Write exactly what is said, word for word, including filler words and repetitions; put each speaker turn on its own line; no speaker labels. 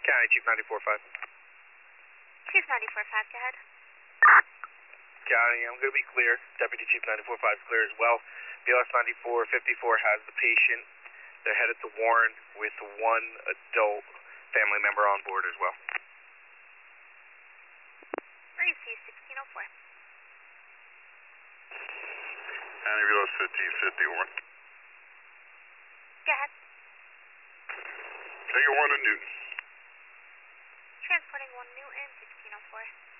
County Chief ninety-four five.
Chief ninety-four five, go ahead.
County, I'm going to be clear. Deputy Chief ninety-four five is clear as well. B L S ninety-four fifty-four has the patient. They're headed to Warren with one adult family member on board as well.
Receive sixteen oh four.
County B L S fifteen fifty, Warren.
Go ahead.
Take your one to Newton.
Transporting one Newton, sixteen oh four.